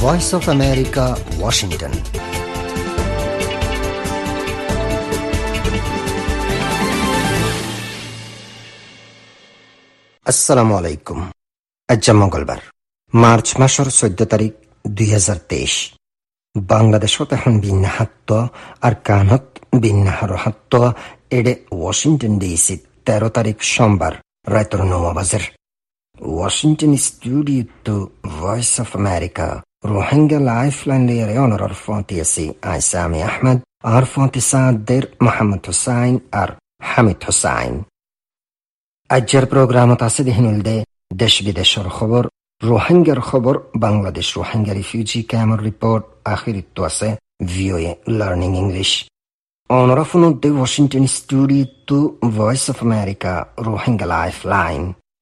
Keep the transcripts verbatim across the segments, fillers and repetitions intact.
Voice of America, Washington. আসসালামু আলাইকুম। আজ মঙ্গলবার, মার্চ মাসের চোদ্দ তারিখ দুই হাজার তেইশ। বাংলাদেশত এখন বিন্যাহাত্ত আর কানত বিন্যাহার হাত্ত এডে ওয়াশিংটন ডিসি তেরো তারিখ সোমবার রায়তর নয় বাজের। ওয়াশিংটন স্টুডিও তো Voice of America Rohingya lifeline লেয়ারে অনরার ফন্তি আছি আই সামি আহমদ আর ফন্তি সাদের মোহাম্মদ হুসাইন আর হামিদ হুসাইন। আজকের প্রোগ্রামত আছে দেহিনুল দে দেশ বিদেশের খবর, রোহিঙ্গার খবর, বাংলাদেশ রোহিঙ্গা রিফিউজি ক্যাম্পের রিপোর্ট, আখিরিত আছে ভিওএ লার্নিং ইংলিশ। অনরা ফোনত দে ওয়াশিংটন স্টুডিও তো Voice of America Rohingya lifeline.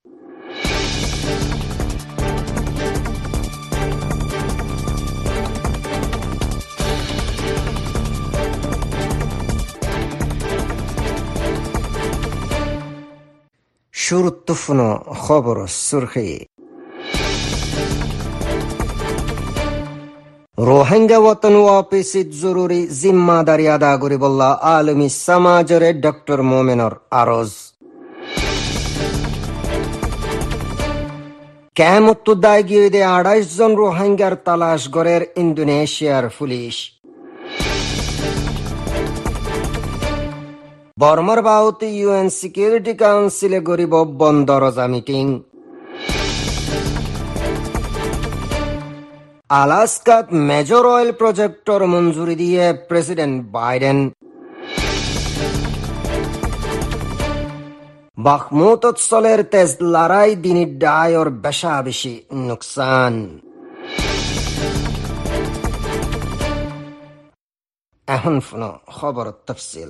শুরুত ফোনো খবর সুরখি। রোহিঙ্গা ওয়াতন ওয়াপিসিত জরুরি জিম্মাদারি আদা করিবল্লা আলমী সমাজরে ডক্টর মোমেনর আরজ। ক্যামত দায় গিয়ে দে আড়াইশ জন রোহিঙ্গার তালাশ গড়ের ইন্দোনেশিয়ার পুলিশ। বর্মার বাহুতে ইউএন সিকিউরিটি কাউন্সিলে গরিব বন্ধ রোজা মিটিং। আলাস্কাত মেজর অয়েল প্রজেক্টর মঞ্জুরি দিয়ে প্রেসিডেন্ট বাইডেন। বাখমুতত চলের তেজ লড়াই দিনী ডায়র বেশা বেশি নুকসান। এখন ফোনো খবর তফসিল।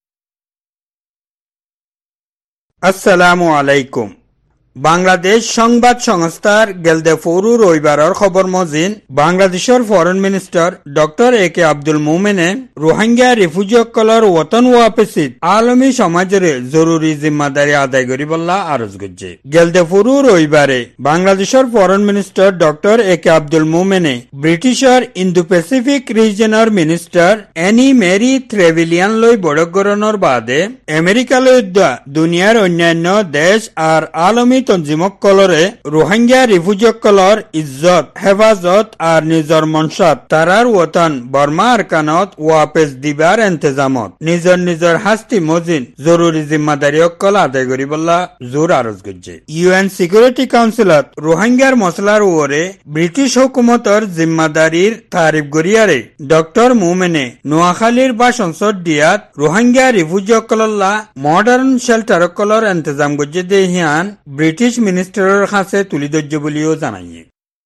আসসালামু আলাইকুম। বাংলাদেশ সংবাদ সংস্থার গেলদে ফরু রবিবারের খবর মজিন বাংলাদেশের foreign minister doctor A K Abdul মোমেনে রোহিঙ্গা রিফিউজিসকলর ওতন ওয়াপেসিত আলমী সমাজের জরুরি জিম্মাদারি আদায় করিবল্লা আরজ করছে। গেলদে ফরু রবিবারে বাংলাদেশের foreign minister doctor A K Abdul মোমেনে ব্রিটিশের ইন্দো প্যাসিফিক রিজনের মিনিস্টার এনি মেরি ট্রেভিলিয়ান লই বড়গরণর বাদে আমেরিকা লই দুনিয়ার অন্যান্য দেশ আর আলমী তঞ্জিমকলরে রোহিঙ্গা রিফিউজিসকলর ইজ্জত হেফাজত আর নিজর মনসাত তারার ওতন বর্মা আরকানত ওয়াপেস দিবার এন্তেজামত নিজর নিজর হাস্তি মজিন জরুরি জিম্মাদারি অকল আদায় করিবল্লা জোর আরজ করছে। ইউএন সিকিউরিটি কাউন্সিলত রোহিঙ্গার মসলার ওরে ব্রিটিশ হুকুমতর জিম্মাদারির তারিফ গরিয়ারে ডক্টর মোমেনে নোয়াখালীর বা সংসদ দিয়াত রোহিঙ্গা রিফিউজিসকলল্লা মডার্ন শেল্টারকলর এন্তেজাম করছে দেহিয়ান ব্রিটিশ মিনিস্টারের কাছে তুলি ধৈর্য বলিও জানাইয়ে।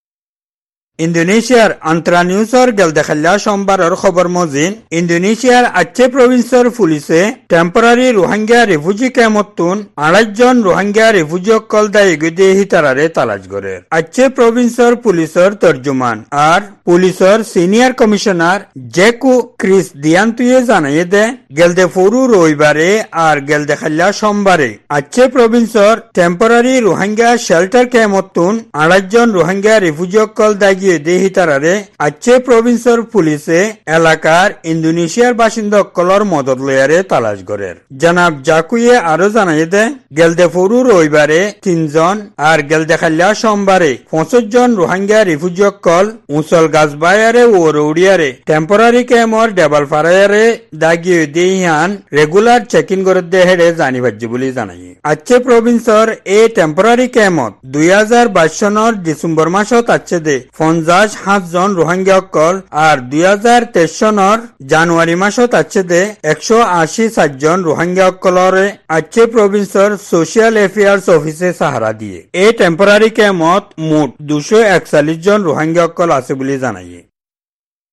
ইন্দোনেশিয়ার আন্ত্রা নিউজর গেলদেখাল্লা সোমবারের খবর মজিন ইন্দোনেশিয়ার আচ্ছে প্রভিন্সের পুলিশে টেম্পোরারি রোহিঙ্গা রিফিউজি ক্যাম্পতুন আড়াইশ জন রোহিঙ্গা রিফিউজি অকল দায়ী গিয়ে তারারে তালাশ করে। আচ্ছে প্রভিন্সের পুলিশের তর্জমান আর পুলিশের সিনিয়র কমিশনার জেকু ক্রিস দিয়ান্তুয়ে জানাইয়ে দে গেলদে ফরু রবিবারে আর গেলদেখাল্লা সোমবারে আচ্ছে প্রভিন্সের টেম্পোরারি রোহিঙ্গা শেল্টার ক্যাম্পতুন আড়াইশ জন রোহিঙ্গা রিফিউজি অকল দায়ী দেহি তারারে আচ্ছে প্রভিন্সের পুলিশে এলাকার ইন্দোনেশিয়ার বাসিন্দা কলর মদত লয়ারে তালাশ করে। জনাব জাকুয়ে আরো জানাই দে গেলদে ফরু রবিবারে তিনজন আর গেলদেখাল্লা সোমবারে পঁচিশ জন রোহিঙ্গা রিফিউজি কল উঁচল গাছবায়ারে ও রৌড়িয়ারে টেম্পোরারি ক্যাম্পর ডেবাল ফারায়ারে দাগিয়ে দেহিয়ান রেগুলার চেকিং করে দেহেরে জানি ভাজ্য বলে জানাই। আচ্ছে প্রভিন্সের এই টেম্পোরারি ক্যাম্পত দুই হাজার বাইশ সনের ডিসেম্বর মাসত আছে দে পঞ্চাশ সাত জন রোহিঙ্গা অকল আর দুই হাজার তেইশ সনের জানুয়ারি মাসত আছে দে একশো আশি সাত জন রোহিঙ্গা অকলরে আচ্ছে প্রভিন্সের সোশিয়াল এফেয়ার্স অফিসে সাহারা দিয়ে। এই টেম্পোরারি ক্যাম্পত মোট দুশো একচল্লিশ জন রোহিঙ্গা অকল আছে বলে জানাইয়ে।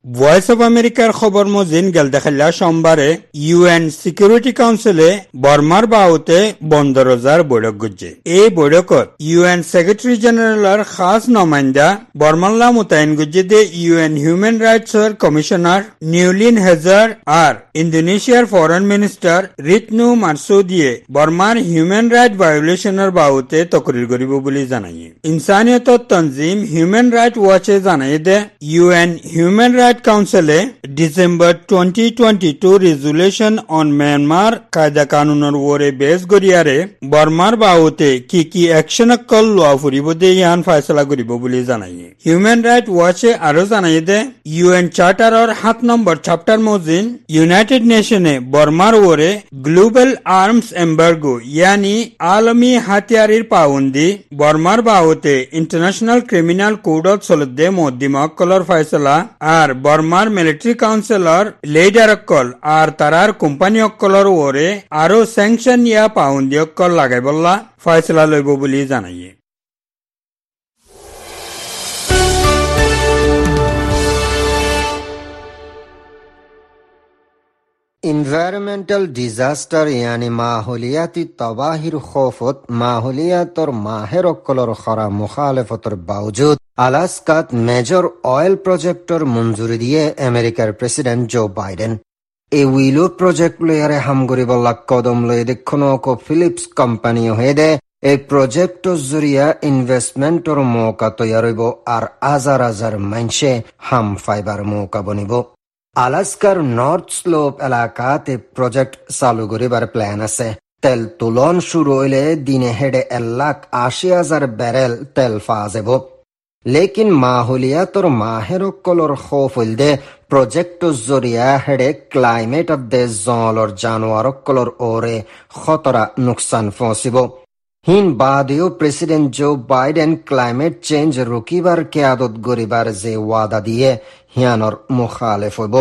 ভয়েস অব আমেরিকার খবর মজিন গেল দেখাল্লা সোমবারে ইউএন সিকিউরিটি কাউন্সিলে বর্মার বাহুতে বন্দরজার বৈঠক গজছে। এই বৈঠকত ইউএন সেক্রেটারি জেনারেলের খাস নমাইন্দা বর্মাল্লা মোতায়েন গজছে দে ইউএন হিউম্যান রাইটস এর কমিশনার নিউলিন হেজার আর ইন্দোনেশিয়ার ফরেন মিনিস্টার রিতনু মারসুদিয়ে বর্মার হিউম্যান রাইট ভায়োলেশনের বাহুতে তকরির করিব বলে জানায়। ইনসানিয়ত তনজিম হিউম্যান রাইট ওয়াচে জানাই দে ইউএন হিউম্যান রাইট কাউন্সিলে December twenty twenty two resolution on Myanmar কায়দা কানুনের ওরে বেস গরিয়ারে বর্মার বাহুতে কি কি অ্যাকশন কল লোয়া ফুরিব দে ইয়ান ফয়সলা করিব বলে জানাই। হিউম্যান রাইট ওয়াচে আরো জানাই দে ইউএন চার্টারের সাত নম্বর চ্যাপ্টার মজিন ইউনাইটেড নেশনে বর্মার ওরে গ্লোবাল আর্মস এম্বার্গো ইয়ানি আলমী হাতিয়ারির পাবন্দি বর্মার বাহুতে ইন্টারন্যাশনাল ক্রিমিনাল কোডত চলতে মধ্যমা কলর ফয়সলা আর বর্মার মিলিটারি কাউন্সিলর লিডার অক্কল আর তারার কোম্পানি অক্কলর ওরে আরো স্যাংশন ইয়া পাউন্দি অক্কল লাগাই বললা ফয়সলা লইব বলে জানাইয়ে। ইনভায়রনমেন্টাল ডিজাস্টার ইয়ানি মাহলিয়াতি তবাহির খৌফত মাহলিয়াতর মাহের অক্কলর খরা মুখালেফতর বাউজুদ আলাস্কাত মেজর অয়েল প্রজেক্টর মঞ্জুরি দিয়ে আমেরিকার প্রেসিডেন্ট জো বাইডেন এই উইলো প্রজেক্ট লয়ারে হামগরি বল্লা কদম লয়ে দেখুন ফিলিপস কোম্পানি হয়ে দে এই প্রজেক্টর জরিয়া ইনভেস্টমেন্টর মৌকা তৈয়ার হইব আর হাজার হাজার মাইনসে হাম ফাইবার মৌকা বনিব। আলাস্কার নর্থ স্লোপ এলাকাতে প্রজেক্ট চালু করিবার প্ল্যান আছে। তেল তোলন শুরু হইলে দিনে হেডে এক লাখ আশি হাজার ব্যারেল তেল পাওয়া যাব। লেকিন মাহলিয়াতর মাহের কলর খৌফ হইল দে প্রজেক্ট জরিয়া হেডে ক্লাইমেট অফ দে জলর জানোয়ার কলর ওরে খতরা নুকসান পৌঁছিব। হিন বাদেও president Joe Biden climate change রুকিবার কেয়াদত গরিবার যে ওয়াদা দিয়ে হিয়ানর মুখালেফ হইব।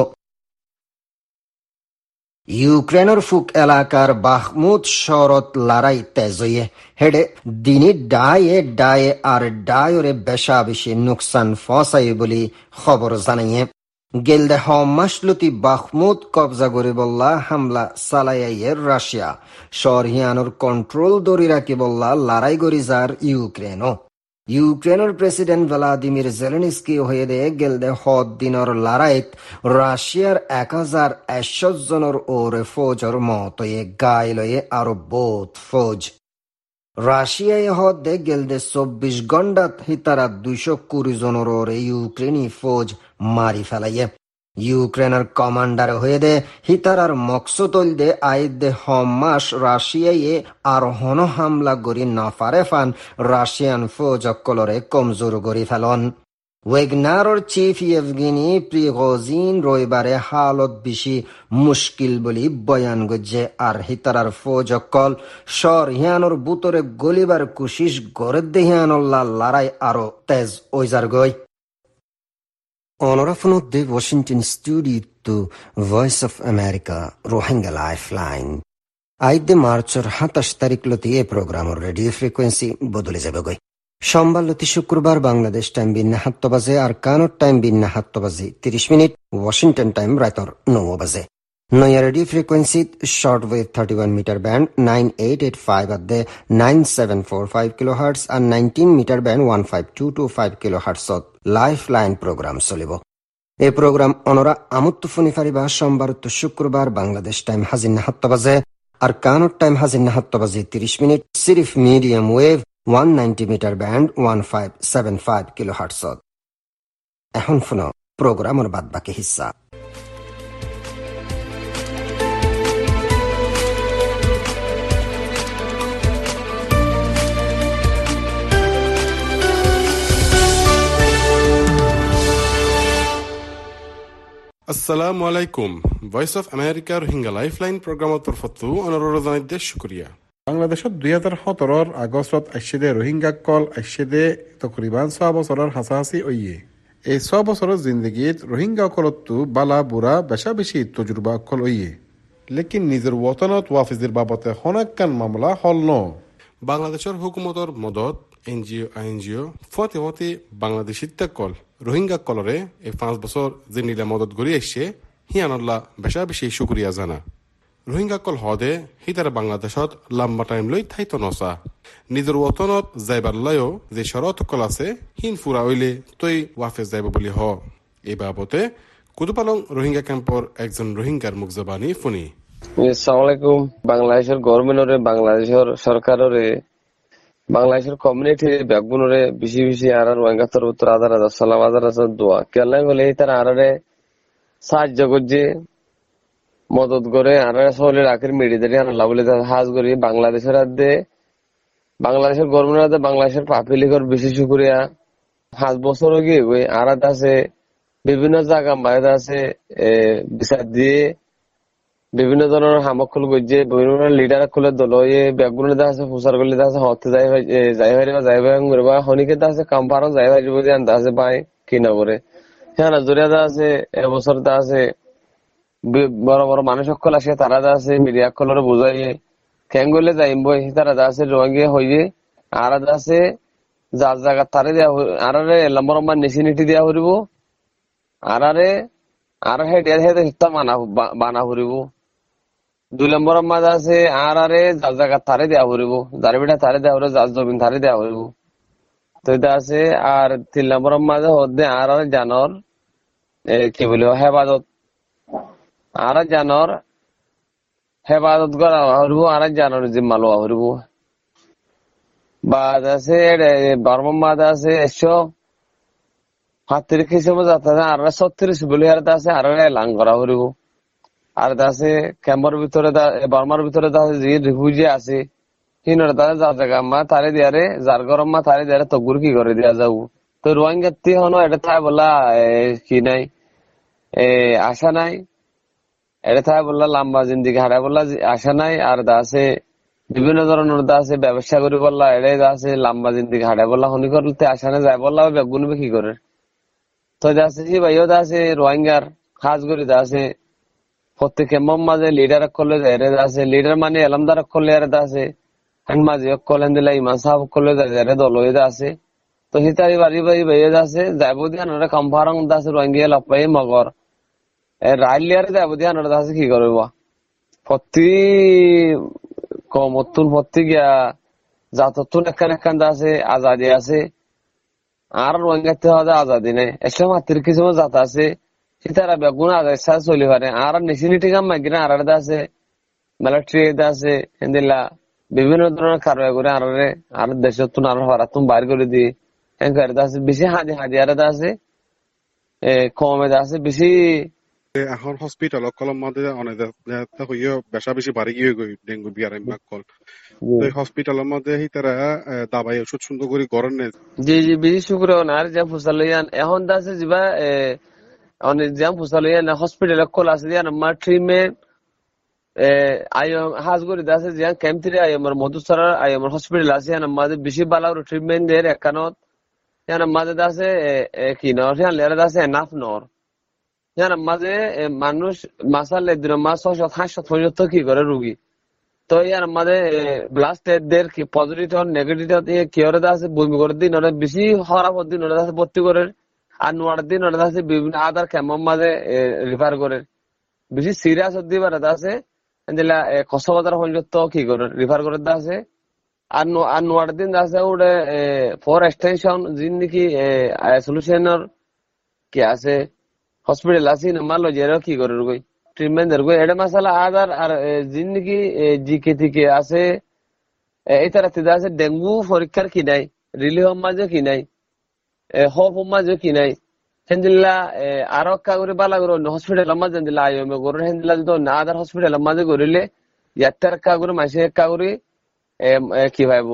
ইউক্রেনের ফুক এলাকার বাখমুদ শহরত লড়াই তেজ হইয়ে হেডে দিনী ডায়ে ডায়ে আর ডায়রে বেশা বেশি নুকসান ফসাই বলি খবর জানাইয়ে। গেলদে হমাসলতি বাখমুদ কবজা করে বললা হামলা চালাইয়ের রাশিয়া শহর হিয়ানোর কন্ট্রোল দরি রাখি বললা লড়াই গরি যার ইউক্রেনও। ইউক্রেনের প্রেসিডেন্ট ভ্লাদিমির জেলেনস্কি হয়ে দে গেলদে হদ দিনর লড়াইত রাশিয়ার এক হাজার একশো জনের ওরে ফৌজর মতয়ে গায়ে লয়ে আরো বোধ ফৌজ। রাশিয়ায় হদ দে গেলদে চব্বিশ ঘন্টাত হিতারা দুইশো কুড়ি জনের ওরে ইউক্রেনি ফৌজ মারি ফেলাইয়ে। ইউক্রেনের কমান্ডার হয়ে দে হিতারার মকসুদল দে আইদ দে হমাস রাশিয়ায় আর হন হামলা গরি নাফারে ফান রাশিয়ান ফৌজ অক্কলরে কমজোর গরি ফেলন। ওয়েগনারর চিফ ইয়েভগেনি প্রিগোজিন রবিবারে হালত বেশি মুশকিল বলি বয়ান গজ্জে আর হিতারার ফৌজ অক্কল সর হিয়ানোর বুতরে গলিবার কুশিস গরে দে হিয়ানল্লা লড়াই আরো তেজ ওইজার গই। অনরাফনদ্দে Washington studio Voice of America Rohingya lifeline আইদে মার্চর সাতাশ তারিখ লতি এ প্রোগ্রামর রেডিও ফ্রিকোয়েন্সি বদলে যাবে গই। সোমবার লতি শুক্রবার বাংলাদেশ টাইম বিন্না সাত বাজে আর কানোর টাইম বিন্না সাত বাজে তিরিশ মিনিট ওয়াশিংটন টাইম রাতর নয় বাজে। নয়া radio frequency short wave thirty one metre band nine eight eight five আদে nine seven four five kilohertz আর nineteen metre band one five two two five kilo হার্টসত lifeline programme চলিব। এই programme অনরা আমুত্তু ফুনি ফারিবা সোমবার তো শুক্রবার বাংলাদেশ টাইম হাজিন্না সাত বাজে আর কানোর টাইম হাজিন্না সাত বাজে তিরিশ মিনিট সিরিফ medium wave one ninety metre band one five seven five kilo হার্টসত। এখন শুনো প্রোগ্রামের বাদ বাকি হিস্সা। আসসালামু আলাইকুম। Voice of America Rohingya lifeline প্রোগ্রামত তরফতো অনুরোধ জানাইতে শুক্রিয়া। বাংলাদেশত দুই হাজার সতৰৰ আগষ্টত আইসেদে রোহিঙ্গা কল আইসেদে তকরিবান ছয় বছৰৰ হাসাহাসি ওইয়ে। এই ছয় বছৰৰ জিন্দগীত রোহিঙ্গা কলতো বালা বুড়া বেশা বেশি তজুরবা কল ওইয়ে। লেকিন নিজের ওতনত ওয়াফিজের বাবতে হনাক্কান মামলা হল ন। বাংলাদেশের হুকুমতর মদত এনজিও আইএনজিও ফতে ফতে বাংলাদেশির কল রোহিঙ্গা কলরে এই পাঁচ বছর যে নীলা মদত গড়ি আসছে হিয়ানল্লা বেশা বেশি শুক্রিয়া জানা রোহিঙ্গা কল হদে হিতারা বাংলাদেশত লম্বা টাইম লৈ থাইত নসা নিজের ওতনত যাইবার লয়ও যে শরত কল আছে হিন ফুরা হইলে তৈ ওয়াফেজ যাইব বলি হ এই বাবতে কুতুপালং রোহিঙ্গা ক্যাম্পর একজন রোহিঙ্গার মুখ জবানি ফুনি। আসসালামু আলাইকুম। বাংলাদেশের গভর্নমেন্টরে বাংলাদেশের সরকাররে বাংলাদেশের কমিউনিটি ব্যাকগুনরে বেশি বেশি আর রোহিঙ্গা তোর উত্তর আদার হাজার সালাম আদার হাজার দোয়া কেলাই বলে তারা আরে সাহায্য করছে মদত করে আর সহলে রাখের মিডিয়াদের আল্লাহ বলে হাজ করি বাংলাদেশের হাতে বাংলাদেশের গভর্নমেন্টের হাতে বাংলাদেশের পাপিলিকর বেশি শুক্রিয়া পাঁচ বছর গিয়ে ওই আর আছে বিভিন্ন জায়গা বাইরে আছে বিচার দিয়ে বিভিন্ন ধরনের হামকল করছে বিভিন্ন লিডার খুলে দল ব্যাগগুলো আছে প্রচার করলে আছে হতে যাই যাই ভাই যাই ভাই বা হনিকে আছে কাম্পারও যাই ভাই বুঝে আনতে আছে পাই কিনা করে হ্যাঁ জরিয়া আছে এবছর আছে বড় বড় মানুষ সকল আসে তারা আছে মিডিয়া কলরে বুঝাইয়ে খেঙ্গলে যাইম বই তারা আছে রোহিঙ্গা হইয়ে আর আছে যার জায়গা তারে দেওয়া আর লম্বা লম্বা নিচি নিটি দেওয়া হরিব আর আর হেটা মানা বানা হরিব দুই নম্বর মাঝে আছে আর আরে যার জায়গা তারে দেওয়া হরিব যার বেটা তারে দেওয়া হরিব যার জমিন তারে দেওয়া হরিব তো এটা আছে। আর তিন নম্বর মাঝে হচ্ছে আর আর জানর কি বলিব হেফাজত আর জানর হেফাজত করা হরিব আর জানর জিম্মা লওয়া হরিব বাদ আছে বারো মাঝে আছে একশো সাতত্রিশ হিসেবে যাতে আর ছত্রিশ বলি আর আছে আর লাং করা হরিব আর আছে ক্যাম্পের ভিতরে বার্মার ভিতরে যে রিফিউজি আছে সিনর তাদের যার জায়গা মা তারে দিয়ারে যার গরম মা তারে দিয়ারে তগুর কি করে দিয়া যাও তো রোহিঙ্গা তি হনো এটা থাই বলা কি নাই আশা নাই এটা থাই বললা লম্বা জিন্দিগি হারা বললা আশা নাই আর দা আছে বিভিন্ন ধরনের দা আছে ব্যবসা করি বললা এটাই দা আছে লম্বা জিন্দিগি হারা বললা হনি করতে আশা নাই যায় বললা বেগুন কি করে তো আছে সে ভাইও দা আছে রোহিঙ্গার খাস করি দা আছে প্রত্যেকে মাঝে লিডার করলে আছে লিডার মানে এলামদার করলে আছে হ্যান্ড মাঝে কলেন দিলে ইমান সাহেব করলে দল হয়ে আছে তো হিতারি বাড়ি বাড়ি বেয়ে আছে যাইব দিয়ে আনারা কম্পারং আছে রোহিঙ্গা লপাই মগর রাইলিয়ারে যাইব দিয়ে আনারা আছে কি করব প্রতি কমতুন প্রতি গিয়া জাততুন এখান এখান আছে আজাদি আছে আর রোহিঙ্গাতে হওয়া আজাদি নেই এসব মাতির কিছু জাত আছে সীতারা বেগুন আজাদ চলি পারে আর নিশিনিটি কাম মাইগ্রে আর আছে মিলিটারি আছে হিন্দিলা বিভিন্ন ধরনের কারবার করে আর আর দেশতুন আর হরাতুন বাইর করে দিয়ে এনকার আছে বেশি হাজি হাজি আর আছে কমে আছে বেশি এখন হসপিটাল কলম মাঝে অনেক হইও বেশা বেশি বাড়ি গিয়ে গই ডেঙ্গু বিয়ার কল হসপিটালের মধ্যে তারা দাবাই ওষুধ সুন্দর করে গরম নেই জি জি বেশি শুক্র আর যা ফুসালিয়ান এখন আছে যা অনেক জ্যাম ফুসালিয়ান হসপিটাল কল আছে দিয়া আমার ট্রিটমেন্ট আইএম হাজ করে আছে যে ক্যাম্পথিরে আইএমর মধুসরা আইএমর হসপিটাল আছে আমাদের বেশি বালার ট্রিটমেন্ট দের একানত ইয়ান আমাদের আছে কি নর ইয়ান লেরা আছে এনাফ নর ইয়ান আমাদের মানুষ মাসালে দিন মাস ছয়শ সাতশো পর্যন্ত কি করে রোগী তো ইয়ান আমাদের ব্লাস্ট দের কি পজিটিভ আর নেগেটিভ কি করে আছে বমি করে দিন ওরা বেশি খারাপ দিন ওরা আছে ভর্তি করে আর নোয়ার দিন ওরা আছে বিভিন্ন আদার ক্যাম্পের মাঝে রিফার করে বেশি সিরিয়াস দিবার আছে দিলা কক্সবাজার পর্যন্ত কি করে রিফার করে আছে আর আর নোয়ার দিন আছে ওটা ফর এক্সটেনশন যিন নাকি সলিউশনের কি আছে হসপিটাল আছে মাল জেরো কি করে গই ট্রিটমেন্ট দের গই এটা মাসালা আদার আর যিন নাকি জিকে থেকে আছে এই তারাতে আছে ডেঙ্গু পরীক্ষার কি নাই রিলিফ মাঝে কি নাই হপ মাঝে কি নাই হেন্দিল্লা আরো কাগরে বালা করে হসপিটাল মাঝে দিলা আইএমএ করে হেন্দিল্লা যদি না আদার হসপিটাল মাঝে করিলে ইয়াত্তার কাগরে মাসে কাগরে কি ভাইবো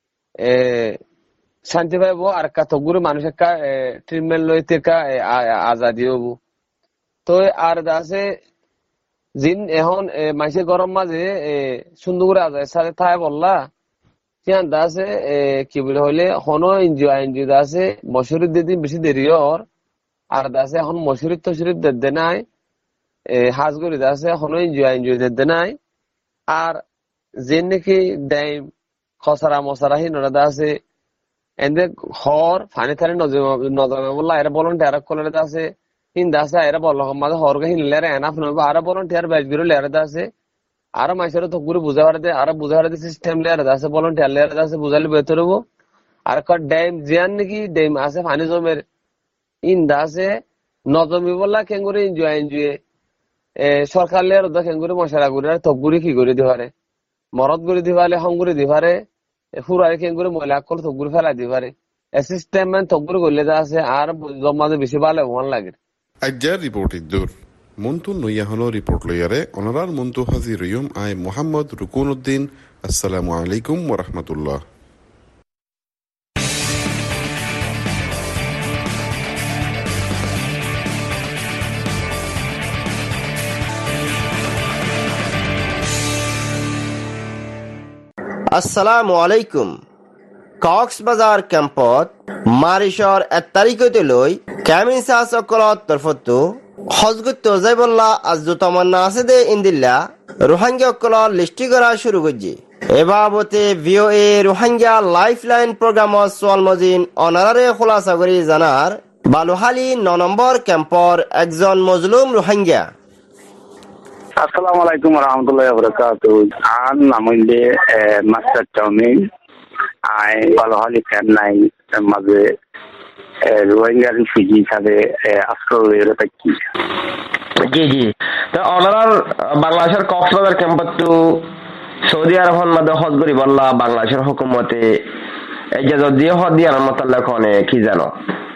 শান্তি পাইবো আর কতগুলো মানুষের ট্রিটমেন্ট লইতে আজাদি হবো তো আর আছে জিন এখন মাসে গরম মাঝে সুন্দর করে আজাদ সাথে থাই বললা সিয়ান আছে কি বলে হইলে হনো এনজিও এনজিও আছে মশুরির দিন বেশি দেরি হর আর আছে এখন মশুরির তশুরির দে নাই হাজ করে আছে এখনো এনজিও এনজিও দে নাই আর যে নাকি ডাইম খসরা মশারা হিনরা আছে এতে হর ফানি থানি নজমে বললা এরা ভলান্টিয়ার কলের আছে হিন্দা আছে এরা বল মাঝে হরকে হিনলে এনা ফোন আর ভলান্টিয়ার ব্যাচ গুলো লেয়ার আছে আর মাইসের তো গুরু বুঝা পারে আর বুঝা পারে সিস্টেম লেয়ার আছে ভলান্টিয়ার লেয়ার আছে বুঝালে বেতর হবো আর ড্যাম জিয়ান নাকি ড্যাম আছে ফানি জমের ইন্দা আছে নজমি বললা কেঙ্গুরি এনজয় এনজয় সরকার লেয়ার কেঙ্গুরি মশলা গুড়ি আর তগুরি কি করে দিবারে মরদ করে দিবারে হঙ্গুরি দিবারে ফুরাই কেঙ্গুরি মহিলা কল তগুরি ফেলাই দিবারে সিস্টেম মানে তগুরি করলে যা আছে আর জমাতে বেশি ভালো মন লাগে আজ্জার রিপোর্ট ইদ্দুর মন্তু নইয়াহনো রিপোর্ট লইয়ারে অনারার মন্তু হাজির ইয়ুম আই মোহাম্মদ রুকুন উদ্দিন আসসালামু আলাইকুম ওয়া রাহমাতুল্লাহ। আসসালামু আলাইকুম। কক্সবাজার ক্যাম্পত মারিশর এক তারিখতে লৈ ক্যামিন সাহ সকলত তরফতো হজগুত যাইবল্লা আজদু তমান্না আছে দে ইন্দিল্লা রোহিঙ্গা সকলৰ লিষ্টি করা শুরু করছে। এবাবতে V O A Rohingya lifeline প্রোগ্রামত সোয়াল মজিন অনারারে খোলাসা করে জানার বালুহালি ন নম্বর ক্যাম্পর একজন মজলুম রোহিঙ্গা। আসসালামু আলাইকুম রহমতুল্লাহ বরকাতু। আর নাম হইলে মাস্টার চাউমিন। আই বালুহালি ক্যাম্প নাই মাঝে রোহিঙ্গা রিফিউজি হিসাবে আশ্রয় থাকি। জি জি তো অনারার বাংলাদেশের কক্সবাজার ক্যাম্পত তো সৌদি আরবের মধ্যে হজ করি বললা বাংলাদেশের হুকুমতে ইজাজত দিয়ে হজ দিয়ে আলমতাল্লাহ কনে কি জানো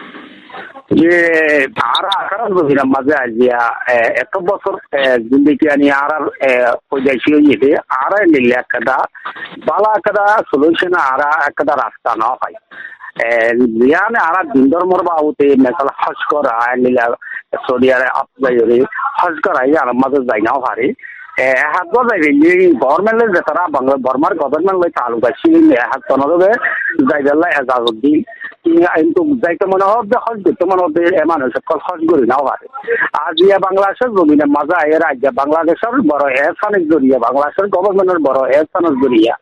যে আর আকার বুঝিলাম মাঝে আজিয়া এত বছর জিন্দিগি আনি আর পয়দাশি হইতে আর নিলে একটা বালা একটা সলিউশন আর একটা রাস্তা না পাই জিয়ানে আর দিন ধর্মর বাবুতে মেকাল হজ করা নিলে সৌদি আরব আপনার হজ করাই আর মাঝে যাই নাও পারে হাত যাইবে গভর্নমেন্টের যে তারা বর্মার গভর্নমেন্ট লই তালুক আছে হাত তনবে যাইবেলা এজাজত দিন কিন্তু যাইতে মনে হোক যে হজ দিতে মনে হবে মানুষ সকল হজ করি নাও পারে। আজ ইয়া বাংলাদেশের জমিনে মাজা এ রাজ্য বাংলাদেশের বড় এহসানের জড়িয়ে বাংলাদেশের গভর্নমেন্টের বড় এহসানের জড়িয়া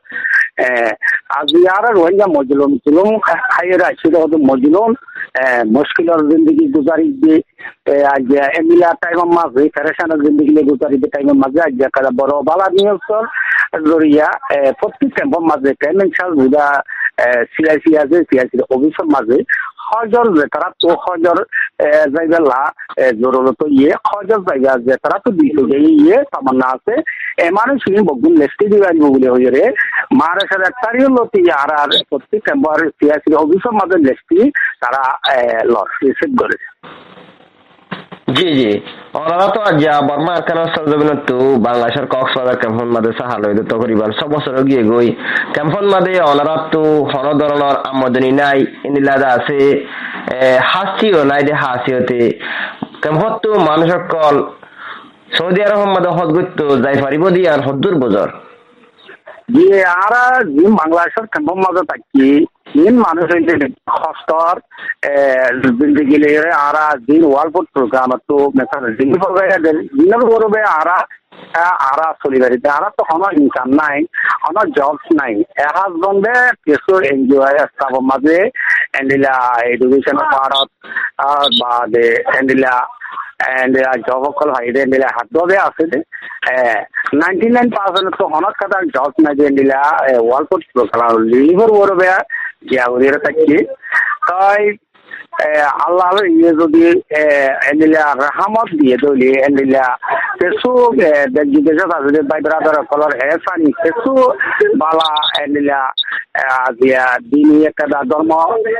আজ ইয়ার রোহিঙ্গা মজলুম তুলুম খাইয়ের আছে মজলুম মুশকিলের জিন্দগি গুজারি দিয়ে আজ এমিলা টাইমের মাঝে ফেরেশানের জিন্দগি গুজারি দিয়ে টাইমের মাঝে আজ একটা বড় বালা নিউজর জড়িয়া প্রত্যেক ক্যাম্পের মাঝে পেমেন্ট চার্জ বুঝা সিআইসি আছে সিআইসির অফিসের মাঝে হজর যে তারা তো হজর জায়গা জরুরত ইয়ে হজর জায়গা যে তারা তো দিতে ইয়ে তামান্না আছে এ মানুষ বগুন লেস্টি দিবে বলে হয়ে রে মহারাষ্ট্রের এক তারিখ লতি আর আর প্রত্যেক ক্যাম্পার সিআইসির অফিসের মাঝে লেস্টি তারা লস রিসিভ করেছে। জি জি ওনারা তো আজ বর্মা আরকান সরজমিনত তো বাংলাদেশের কক্সবাজার ক্যাম্পন মাঝে সাহাল হইতে তকরিবান সব বছর গিয়ে গই ক্যাম্পন মাঝে ওনারা তো হন ধরনের আমদানি নাই ইনিলাদা আছে হাসিও নাই দে হাসিওতে ক্যাম্পত তো মানুষের কল সৌদি আরবের মধ্যে হজ করতে যাই পারিব দিয়ে আর হদ্দুর বজর যে আর বাংলাদেশের ক্যাম্পের মাঝে থাকি দিন মানুষ হইতে হস্তর জিন্দগি লেগে আর দিন ওয়ার্ল্ড প্রোগ্রাম তো দিনের গরবে আর আর চলিবারিতে আর তো কোনো ইনকাম নাই কোনো জবস নাই এহাজ বন্ধে কিছু এনজিও স্টাফের মাঝে এন্ডিলা এডুকেশন পারত বা দে এন্ডিলা এন্ডিলা জব সকল হাইডে এন্ডিলা হাত দবে আছে দে নাইনটি নাইন পার্সেন্ট তো হনত কাদার জব নাই যে এন্ডিলা ওয়ার্ল্ড প্রোগ্রাম লিভার গরবে গিয়া ঘুরিয়ে থাকি তাই আল্লাহ ইয়ে যদি এন্ডিলা রাহমত দিয়ে দলি এন্ডিলা কিছু দেশ বিদেশত আছে বাই ব্রাদার কলর হেসানি কিছু বালা এন্ডিলা দিয়া দিনী একটা ধর্ম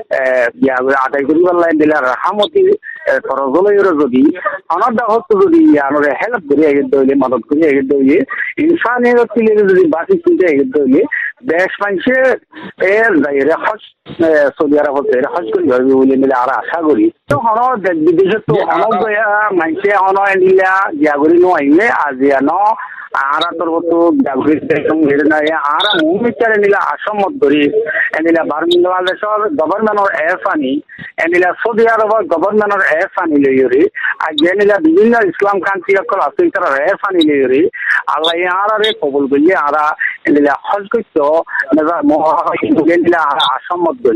আদায় করি পারলা এন্ডিলা রাহমতি তরজলইর যদি অনাদা হতো যদি আনরে হেল্প করে এগিয়ে দইলে মদত করে এগিয়ে দইলে ইনসানিয়ত থেকে যদি বাকি চিন্তা এগিয়ে দইলে দেশ মানুষে এর যাইরে হজ সৌদি আরবত হজ করি ভাবি বলে মিলে আর আশা করি তো হন দেশ বিদেশে তো অনেক মানুষে হন এনিলা গিয়াগুড়ি নইলে আজিয়া ন আর তোর তো গিয়াগুড়ি নাই আর মুমিচার এনিলা আসমত ধরি এনিলা বাংলাদেশের গভর্নমেন্টর এহসানি এনিলা সৌদি আরবের গভর্নমেন্টর এহসানি লইরি আর এনিলা বিভিন্ন ইসলাম কান্ট্রি সকল আছে তারা এহসানি লইরি আল্লাহ আরে কবুল করলে আর এনিলা হজ করতো এনিলা আর আসমত ধরি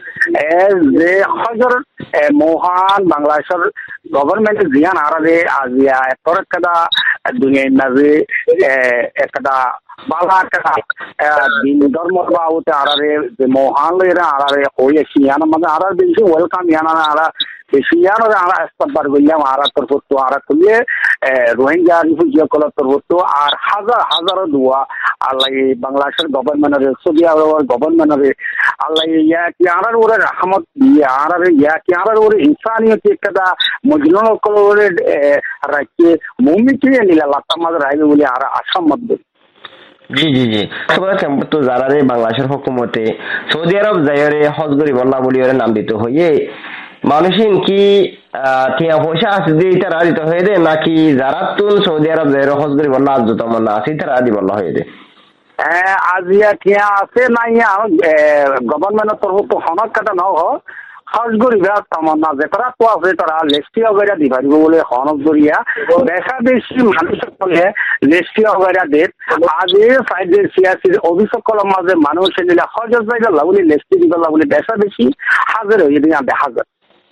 যে হজর মহান বাংলাদেশের গভর্নমেন্ট জিয়ান আরারে আজিয়া এতর একটা দুনিয়ার মাঝে একটা বালা একটা দিন ধর্ম বাউতে আরারে যে মহান লইরা আরারে হইয়া সিয়ান মানে আরার বেশি ওয়েলকাম ইয়ানা আরা সিয়ান আরা ইস্তকবার গইলাম আরা তরফতো আরা কইলে রোহিঙ্গা রিফিউজি কল তরফতো আর হাজার হাজার দোয়া আল্লাহ বাংলাদেশের গভর্নমেন্টের সৌদি আরবের গভর্নমেন্টের আল্লাহ ইয়া কি আরার ওরে রহমত দিয়ে আরারে ইয়া কি আরার ওরে ইনসানিয়ত একটা মজলুন কলরে রাখে মুমিকে নিলা লাতামাজ রাইবে বলে আর আশামত জি জি জি তো যারা রে বাংলাদেশের হুকুমতে সৌদি আরব যাইরে হজ করি বল্লা বলি ওরে নাম দিতে হইয়ে মানুষিন কি টিয়া পয়সা আছে যে তারা দিতে হয়ে দে নাকি যারা তুন সৌদি আরব যাইরে হজ করি বল্লা আজ তো মনে আছে তারা দি বল্লা হয়ে দে হ্যাঁ আজিয়া টিয়া আছে নাই গভর্নমেন্টের তরফ তো হনক কাটা ন হ হজ করিবা তামান্না যে তারা তো আছে তারা লেস্টি অগেরা দি পারিব বলে হনক করিয়া দেখা বেশি মানুষ বলে লেস্টি অগেরা দে আগে সাইডে সিয়াসি অভিযোগ কলম মাঝে মানুষ নিলে হজর যাইবা লাগলি লেস্টি দিবা লাগলি দেখা বেশি হাজার হয়ে দিয়ে আনতে হাজার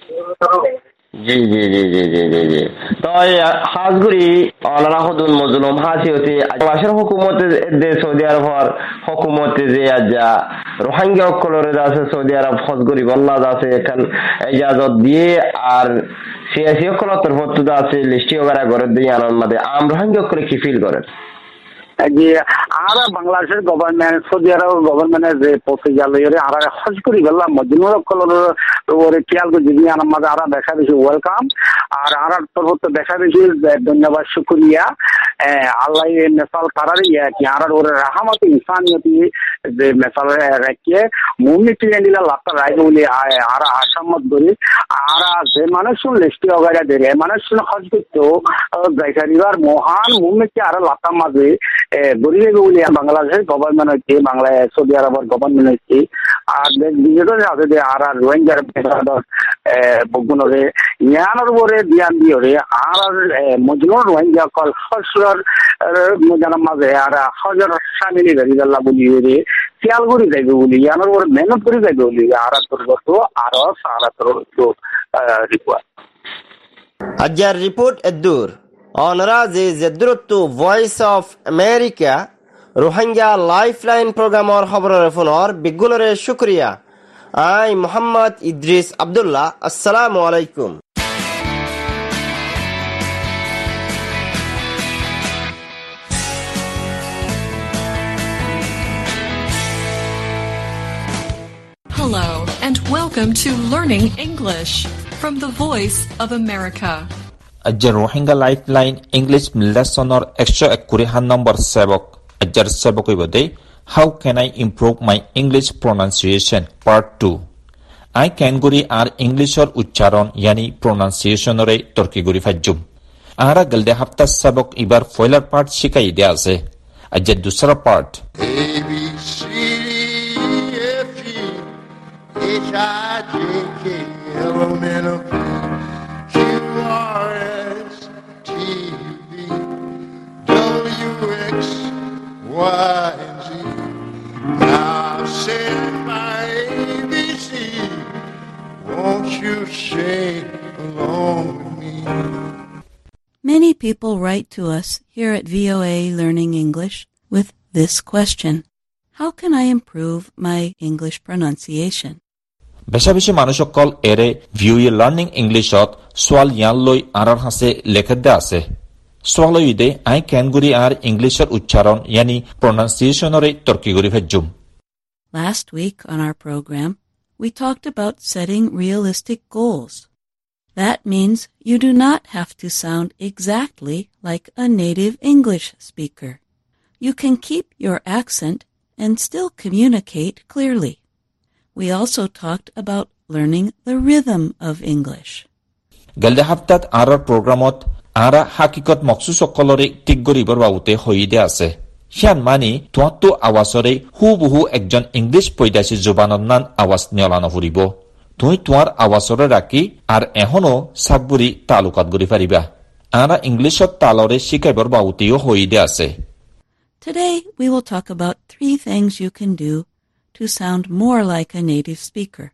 জি জি জি জি জি জি জি তো হাজগুড়ি অনারা হদুন মজলুম হাসি হতে বাংলাদেশের হুকুমতে দে সৌদি আরবর হুকুমতে যে আজা রোহিঙ্গা কলরে আছে সৌদি আরব হজগুড়ি বল্লা আছে এখান ইজাজত দিয়ে আর সিয়াসি কল তরফত আছে লিস্টি ওগারা করে দিয়ে আনন্দ মাদে আম রোহিঙ্গা করে কি ফিল করেন যে আর বাংলাদেশের গভর্নমেন্ট সৌদি আরব গভর্নমেন্টের যে প্রসিজার লইরে আর হজ করি গেলাম মজলুর কলর ওরে খেয়াল করে যদি আমার মাঝে আর দেখা বেশি ওয়েলকাম আর আর তরফত দেখা বেশি ধন্যবাদ শুকরিয়া আল্লাহ মেসাল কারার ইয়া কি আর ওরে রাহমত ইনসানিয়তি যে মেসাল রাখিয়ে মুমিটি নিলা লাতা রাই বলে আর আসামত ধরে আর যে মানুষ লিস্টি অগাইরা দেয় মানুষ হজ করতো জায়গারিবার মহান মুমিটি আর লাতা মাঝে গরিবে বলে বাংলাদেশের গভর্নমেন্ট হচ্ছে বাংলাদেশ সৌদি আরবের গভর্নমেন্ট হচ্ছে আর বিজেপি আছে যে আর আর রোহিঙ্গার বগুনরে ইয়ানোর বরে দিয়ান দিয়রে আর মজলুন রোহিঙ্গা কল হজর জানার মাঝে আর হজর সামিলি গাড়িদাল্লা বলি রে খেয়াল করে যাইবে বলি ইয়ানোর বরে মেহনত করে যাইবে বলি আর তোর গত আরো সারা তোর রিপোর্ট আজ্জার রিপোর্ট এদুর অনরা যে জেদ্রুত্তু Voice of America Rohingya lifeline প্রোগ্রামর খবরের ফোনর বিগুণরে শুক্রিয়া আই মোহাম্মদ ইদ্রিস আব্দুল্লাহ আসসালামু আলাইকুম Hello and welcome to Learning English from the Voice of America. Ajjar Rohingya Lifeline English Lessonor একশো একুশ number sebok Ajjar sebok ibode How can I improve my English pronunciation part two I can guri ar English or uchcharon yani pronunciation ore torki guri fajjum ara galde hafta sebok ibar foiler part shikai de ase Ajjar dusra part A B C D F G H I J K L M N O P Q R S T V W X Y and Z. Now say my A B C. Won't you sing along with me? Many people write to us here at V O A Learning English with this question. How can I improve my English pronunciation? বেশা বেশি মানুষসকল এৰে ভিউয়ে learning ইংলিছত সোৱাল ইয়ান লৈ আৰৰ হাসে লেখত দে আছে সোৱাল ইদে আই কেন গুৰি আৰ ইংলিছৰ উচ্চাৰণ यानी pronunciationৰে তৰ্কি গুৰি ভেজুম Last week on our program, we talked about setting realistic goals. That means you do not have to sound exactly like a native English speaker. You can keep your accent and still communicate clearly. We also talked about learning the rhythm of English. Galde haftat arar programot ara hakikot moksusokkolore tiggoribor baute hoide ase. Hian mani tuatto awasore hubuhu ekjon English poidasi zobanon nan awas niolano furibo. Tui tuar awasore raki ar ehono sagburi talukat guri pariba. Ara Englishot talore shikaibor bauteo hoide ase. Today we will talk about three things you can do to sound more like a native speaker.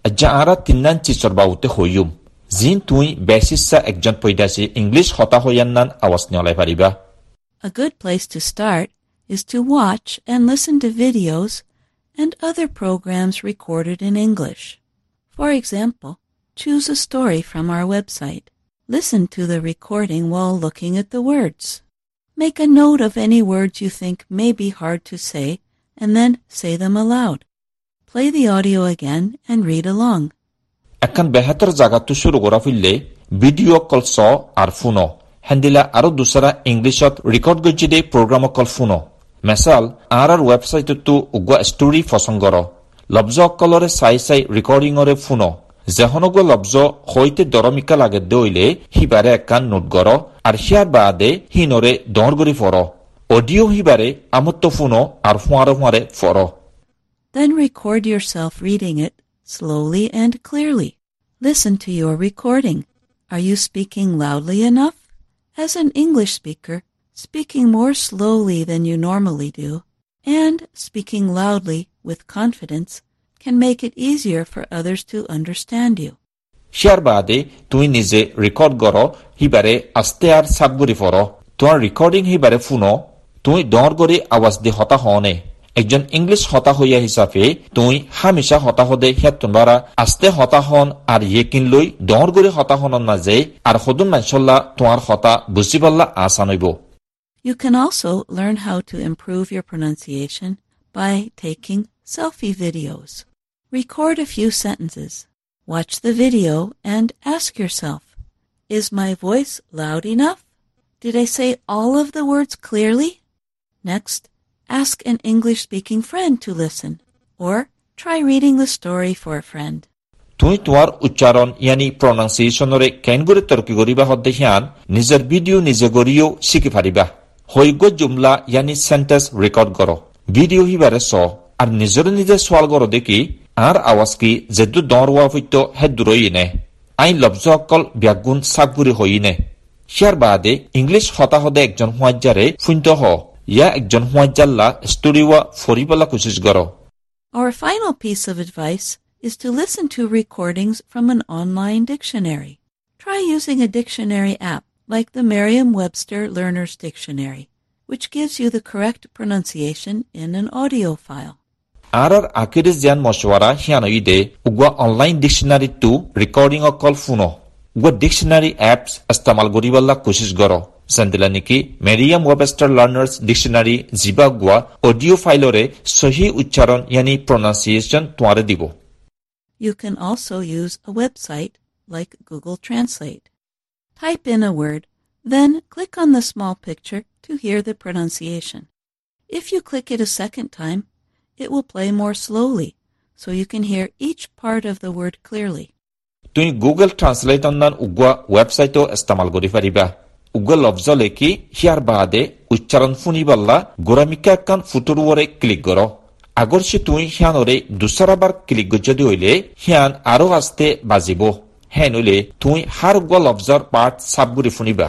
Aja ara tinnan chichor baute hoyum. Zin tui besissa ekjon poidasi English hota hoyannan awas nyolai pariba. A good place to start is to watch and listen to videos and other programs recorded in English. For example, choose a story from our website. Listen to the recording while looking at the words. Make a note of any words you think may be hard to say and then say them aloud. Play the audio again and read along. Akan behatar jaga tu shuru gora fille video call so ar funo. Handila aro dusara Englishot record gojide program call funo. Mesal arar website tu ugwa story fosongoro. Lobzo kolore sai sai recording ore funo. Zehonogo lobzo hoite doromika lage doile hibare ekan note goro ar hiar baade hinore dorgori foro. Audio hibare amotto funo ar huare huare foro. Then record yourself reading it slowly and clearly. Listen to your recording. Are you speaking loudly enough? As an English speaker, speaking more slowly than you normally do and speaking loudly with confidence can make it easier for others to understand you. Share baade tui nije record goro hibare aste ar sabguri foro. Tuar recording hibare funo tui dorgori awaz de hota hone. একজন English হতা হইয়া হিসাবে তুই হামেশা হতা হদে হেতুনবারা আস্তে হতা হন আর ইয়েকিন লই দর গরে হতা হনন মাঝে আর হদুন মানসল্লা তোমার হতা বুঝি পাল্লা আসান হইব. You can also learn how to improve your pronunciation by taking selfie videos. Record a few sentences. Watch the video and ask yourself, is my voice loud enough? Did I say all of the words clearly? Next, ask an English-speaking friend to listen, or try reading the story for a friend. তুই তোমার উচ্চারণ ইয়ানি প্রনাউন্সিয়েশনরে কেন করে তর্কি করিবা হদ্দে হিয়ান নিজের video নিজে গরিও শিখি পারিবা. হইগ জুমলা ইয়ানি সেন্টেন্স রেকর্ড করো. ভিডিও হিবারে স আর নিজের নিজে সোয়াল করো দেখি আর আওয়াজ কি যেদু দরওয়া হইতো হেদুরই নে. আইন লব্জ অকল ব্যাগুন সাবগুরি হই নে. হিয়ার বাদে ইংলিশ হতা হদে একজন হুয়াজ্জারে ফুইন্ত হ. Ya ekjon huajalla studiwa foribala kusis goro. Our final piece of advice is to listen to recordings from an online dictionary. Try using a dictionary app like the Merriam-Webster Learner's Dictionary, which gives you the correct pronunciation in an audio file. Arar akiris jan moshwara hianoide ugwa online dictionary tu recording o call funo. Ugwa dictionary apps istamal goriballa kusis goro. Sandilaniki Merriam-Webster Learner's Dictionary jiba gua audio filore sohi uchcharon yani pronunciation tuare dibo. You can also use a website like Google Translate. Type in a word, then click on the small picture to hear the pronunciation. If you click it a second time, it will play more slowly, so you can hear each part of the word clearly. Tui Google Translate onnan ugwa website o istamal gori pariba. Ugwa lafza leki hiar baade uchcharon funiballa goramika kan futurwore click goro. Agor se tui hianore dusara bar click gojodi hoile hian aro aste bajibo. Henule tui har ugwa lafzar part sabguri funiba.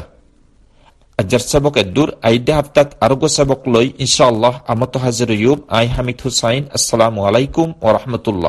Ajar sabok edur aide haftat argo sabok loi inshallah amato hazir yub ay Hamid Hussain. Assalamu alaikum wa rahmatullah.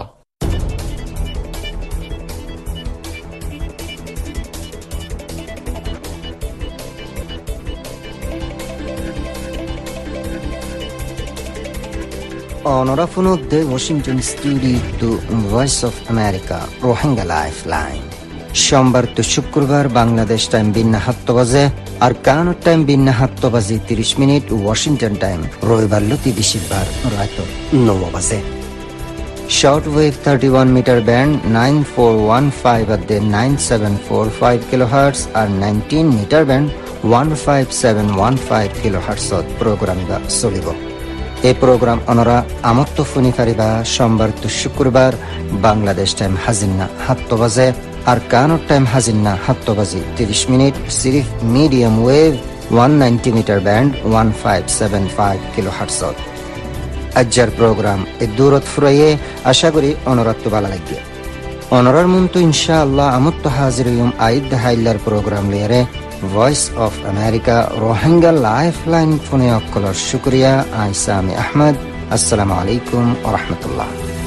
Onora funuk de Washington studio to Voice of America Rohingya Lifeline. সোমবার তো শুক্রবার Bangladesh time বিন্না সাতটা বাজে আর Canada time বিন্না সাতটা বাজে ত্রিশ minute Washington time রবিবার লতি বেশিরবার রাত নব বাজে short wave thirty one metre band nine four one five at the nine seven four five kilohertz আর nineteen metre band one five seven one five kilohertz programme বা চলিব এই প্রোগ্রাম অনরা আমত্ত ফোনি ফারিবা সোমবার তো শুক্রবার বাংলাদেশ টাইম হাজিন্না সাতটা বাজে আর কানাডা টাইম হাজিন্না সাতটা বাজে ত্রিশ মিনিট সিরিফ medium wave one ninety metre band one five seven five kilohertz আজ্জার প্রোগ্রাম এ দূরত ফুরাইয়ে আশা করি অনরাত ভালো লাগবে অনরার মন তো ইনশাআল্লাহ আমত্ত হাজির হইম আইদ হাইলার প্রোগ্রাম লিয়ারে voice of America Rohingya lifeline ফোনে অকলর শুকরিয়া আই সামি আহমদ আসসালামু আলাইকুম ওয়া রাহমাতুল্লাহ